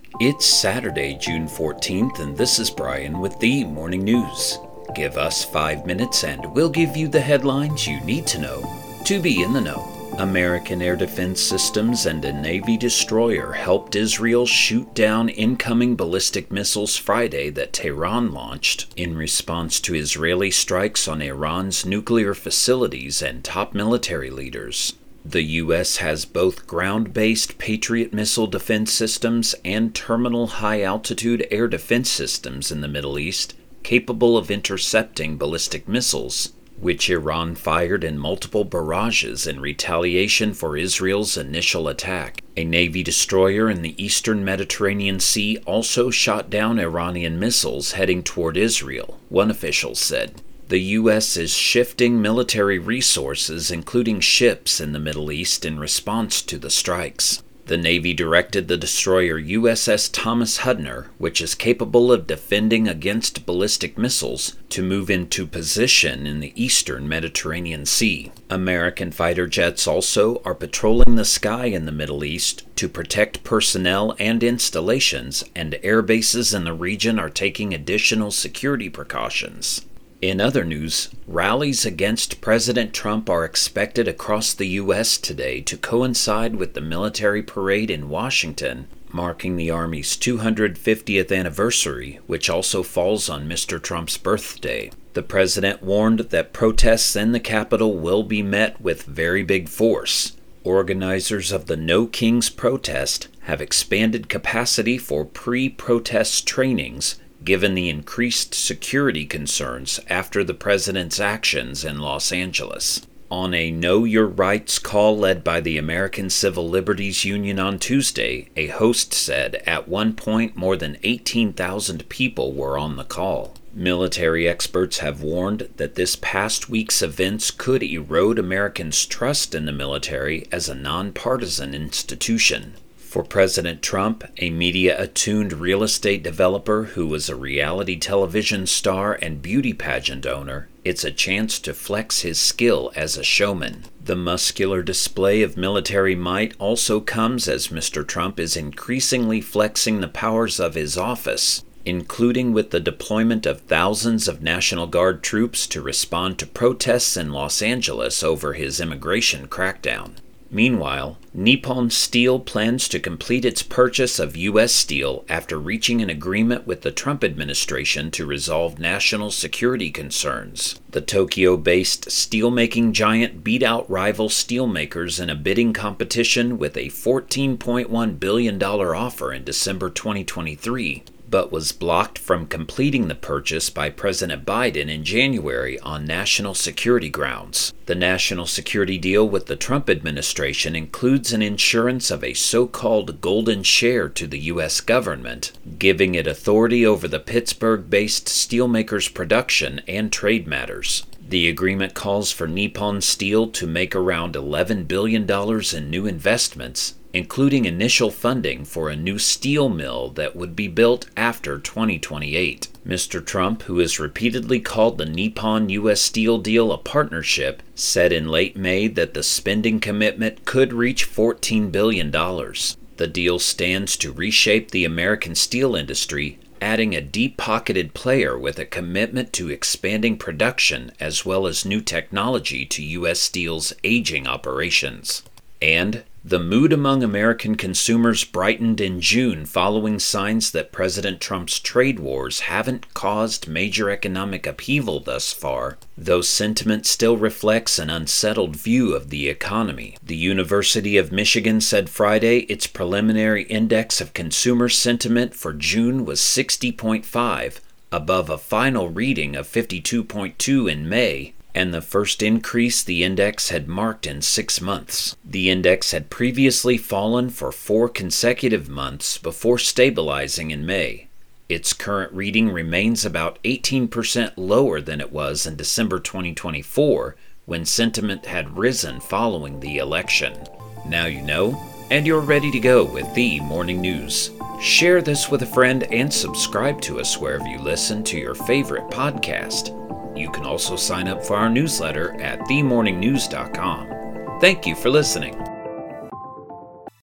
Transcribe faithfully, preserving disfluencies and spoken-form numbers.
It's Saturday, June fourteenth, and this is Brian with the Morning News. Give us five minutes and we'll give you the headlines you need to know to be in the know. American air defense systems and a Navy destroyer helped Israel shoot down incoming ballistic missiles Friday that Tehran launched in response to Israeli strikes on Iran's nuclear facilities and top military leaders. The U S has both ground-based Patriot missile defense systems and terminal high-altitude air defense systems in the Middle East capable of intercepting ballistic missiles, which Iran fired in multiple barrages in retaliation for Israel's initial attack. A Navy destroyer in the eastern Mediterranean Sea also shot down Iranian missiles heading toward Israel, one official said. The U S is shifting military resources, including ships, in the Middle East in response to the strikes. The Navy directed the destroyer U S S Thomas Hudner, which is capable of defending against ballistic missiles, to move into position in the eastern Mediterranean Sea. American fighter jets also are patrolling the sky in the Middle East to protect personnel and installations, and air bases in the region are taking additional security precautions. In other news, rallies against President Trump are expected across the U S today to coincide with the military parade in Washington, marking the Army's two hundred fiftieth anniversary, which also falls on Mister Trump's birthday. The president warned that protests in the Capitol will be met with very big force. Organizers of the No Kings protest have expanded capacity for pre-protest trainings, given the increased security concerns after the president's actions in Los Angeles. On a Know Your Rights call led by the American Civil Liberties Union on Tuesday, a host said at one point more than eighteen thousand people were on the call. Military experts have warned that this past week's events could erode Americans' trust in the military as a nonpartisan institution. For President Trump, a media-attuned real estate developer who was a reality television star and beauty pageant owner, it's a chance to flex his skill as a showman. The muscular display of military might also comes as Mister Trump is increasingly flexing the powers of his office, including with the deployment of thousands of National Guard troops to respond to protests in Los Angeles over his immigration crackdown. Meanwhile, Nippon Steel plans to complete its purchase of U S Steel after reaching an agreement with the Trump administration to resolve national security concerns. The Tokyo-based steelmaking giant beat out rival steelmakers in a bidding competition with a fourteen point one billion dollars offer in December twenty twenty-three, but was blocked from completing the purchase by President Biden in January on national security grounds. The national security deal with the Trump administration includes an insurance of a so-called golden share to the U S government, giving it authority over the Pittsburgh-based steelmaker's production and trade matters. The agreement calls for Nippon Steel to make around eleven billion dollars in new investments, including initial funding for a new steel mill that would be built after twenty twenty-eight. Mister Trump, who has repeatedly called the Nippon U S Steel deal a partnership, said in late May that the spending commitment could reach fourteen billion dollars. The deal stands to reshape the American steel industry, adding a deep-pocketed player with a commitment to expanding production as well as new technology to U S Steel's aging operations. And the mood among American consumers brightened in June following signs that President Trump's trade wars haven't caused major economic upheaval thus far, though sentiment still reflects an unsettled view of the economy. The University of Michigan said Friday its preliminary index of consumer sentiment for June was sixty point five, above a final reading of fifty-two point two in May, and the first increase the index had marked in six months. The index had previously fallen for four consecutive months before stabilizing in May. Its current reading remains about eighteen percent lower than it was in December twenty twenty-four, when sentiment had risen following the election. Now you know, and you're ready to go with the Morning News. Share this with a friend and subscribe to us wherever you listen to your favorite podcast. You can also sign up for our newsletter at the morning news dot com. Thank you for listening.